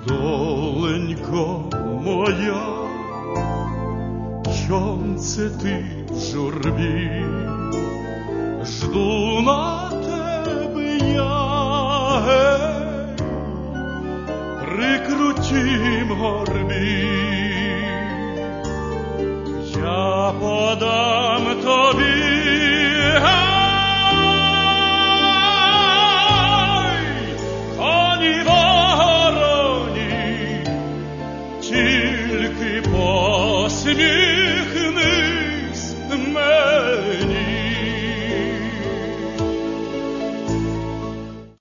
Доленько моя, чом це ти в журбі? Жду на тебе я, гей, при крутім горбі. Я подам тобі